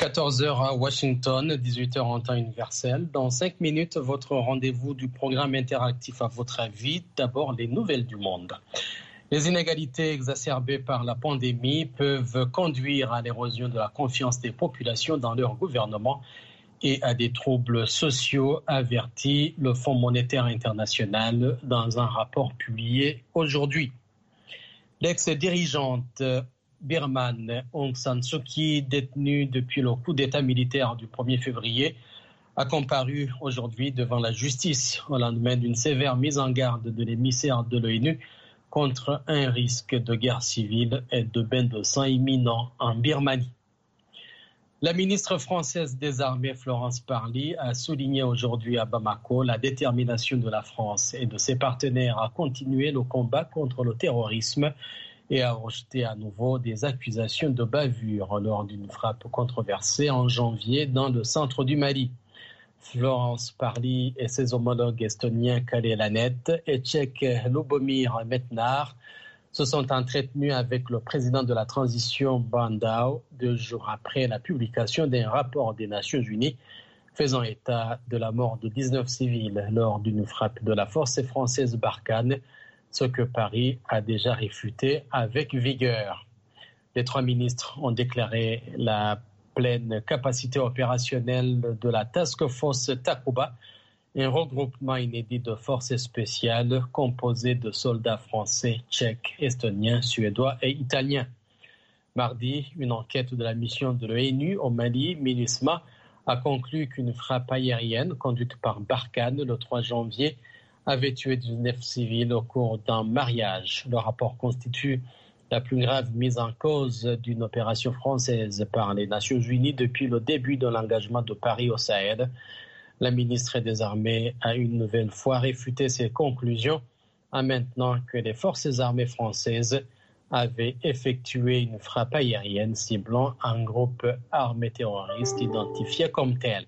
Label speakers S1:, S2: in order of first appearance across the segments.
S1: 14h à Washington, 18h en temps universel. Dans 5 minutes, votre rendez-vous du programme interactif à votre avis. D'abord, les nouvelles du monde. Les inégalités exacerbées par la pandémie peuvent conduire à l'érosion de la confiance des populations dans leur gouvernement et à des troubles sociaux, avertit le Fonds monétaire international dans un rapport publié aujourd'hui. L'ex-dirigeante birmane Aung San Suu Kyi, détenue depuis le coup d'État militaire du 1er février, a comparu aujourd'hui devant la justice au lendemain d'une sévère mise en garde de l'émissaire de l'ONU contre un risque de guerre civile et de bain de sang imminent en Birmanie. La ministre française des Armées, Florence Parly, a souligné aujourd'hui à Bamako la détermination de la France et de ses partenaires à continuer le combat contre le terrorisme et a rejeté à nouveau des accusations de bavure lors d'une frappe controversée en janvier dans le centre du Mali. Florence Parly et ses homologues estoniens Kalle Lanet et tchèques Lubomir Metnar se sont entretenus avec le président de la transition Bandao 2 jours après la publication d'un rapport des Nations Unies faisant état de la mort de 19 civils lors d'une frappe de la force française Barkhane, ce que Paris a déjà réfuté avec vigueur. Les 3 ministres ont déclaré la pleine capacité opérationnelle de la Task Force Takuba, un regroupement inédit de forces spéciales composé de soldats français, tchèques, estoniens, suédois et italiens. Mardi, une enquête de la mission de l'ONU au Mali, MINUSMA, a conclu qu'une frappe aérienne conduite par Barkhane le 3 janvier avait tué 19 civils au cours d'un mariage. Le rapport constitue la plus grave mise en cause d'une opération française par les Nations Unies depuis le début de l'engagement de Paris au Sahel. La ministre des Armées a une nouvelle fois réfuté ces conclusions en maintenant que les forces armées françaises avaient effectué une frappe aérienne ciblant un groupe armé terroriste identifié comme tel.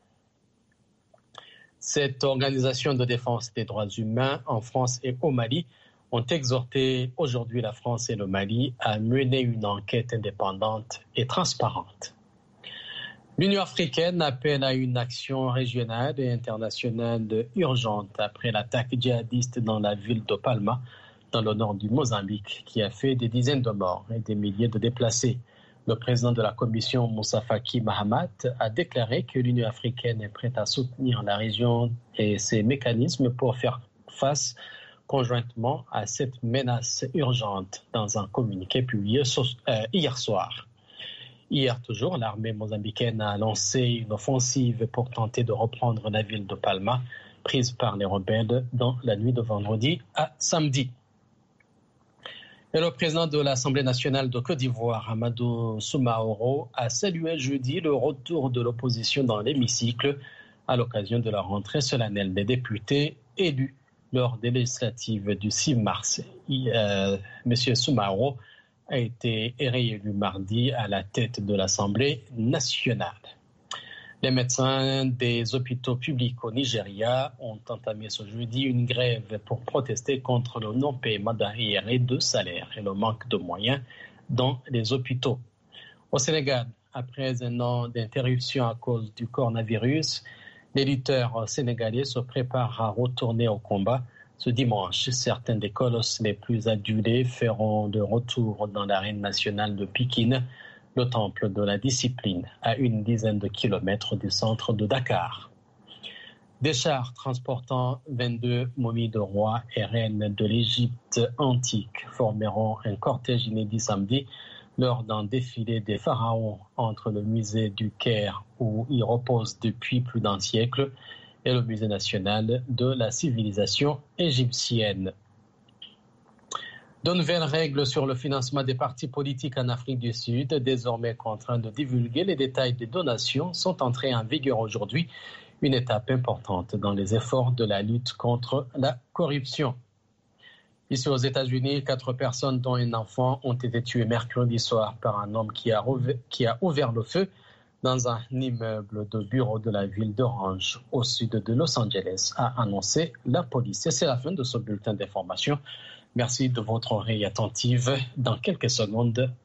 S1: Cette organisation de défense des droits humains en France et au Mali ont exhorté aujourd'hui la France et le Mali à mener une enquête indépendante et transparente. L'Union africaine appelle à une action régionale et internationale urgente après l'attaque djihadiste dans la ville de Palma, dans le nord du Mozambique, qui a fait des dizaines de morts et des milliers de déplacés. Le président de la commission, Moussa Faki Mahamat, a déclaré que l'Union africaine est prête à soutenir la région et ses mécanismes pour faire face conjointement à cette menace urgente dans un communiqué publié hier soir. Hier toujours, l'armée mozambicaine a lancé une offensive pour tenter de reprendre la ville de Palma, prise par les rebelles dans la nuit de vendredi à samedi. Et le président de l'Assemblée nationale de Côte d'Ivoire, Amadou Soumaoro, a salué jeudi le retour de l'opposition dans l'hémicycle à l'occasion de la rentrée solennelle des députés élus lors des législatives du 6 mars. Monsieur Soumaoro a été réélu mardi à la tête de l'Assemblée nationale. Les médecins des hôpitaux publics au Nigeria ont entamé ce jeudi une grève pour protester contre le non-paiement d'arriérés de salaire et le manque de moyens dans les hôpitaux. Au Sénégal, après un an d'interruption à cause du coronavirus, les lutteurs sénégalais se préparent à retourner au combat. Ce dimanche, certains des colosses les plus adulés feront de retour dans l'arène nationale de Pikine, le temple de la discipline, à une dizaine de kilomètres du centre de Dakar. Des chars transportant 22 momies de rois et reines de l'Égypte antique formeront un cortège inédit samedi lors d'un défilé des pharaons entre le musée du Caire, où ils reposent depuis plus d'un siècle, et le musée national de la civilisation égyptienne. De nouvelles règles sur le financement des partis politiques en Afrique du Sud, désormais contraints de divulguer les détails des donations, sont entrées en vigueur aujourd'hui, une étape importante dans les efforts de la lutte contre la corruption. Ici aux États-Unis, 4 personnes dont un enfant ont été tuées mercredi soir par un homme qui a ouvert le feu dans un immeuble de bureau de la ville d'Orange, au sud de Los Angeles, a annoncé la police. Et c'est la fin de ce bulletin d'information. Merci de votre oreille attentive. Dans quelques secondes,